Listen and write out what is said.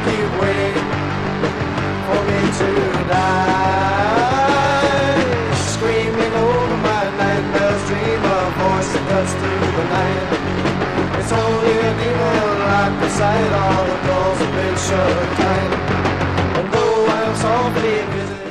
keep waiting for me to die. Screaming over my nightmares, dream a voice that cuts through the night. It's only a demon locked beside, all the doors have been shut tight. And though I'm softly visiting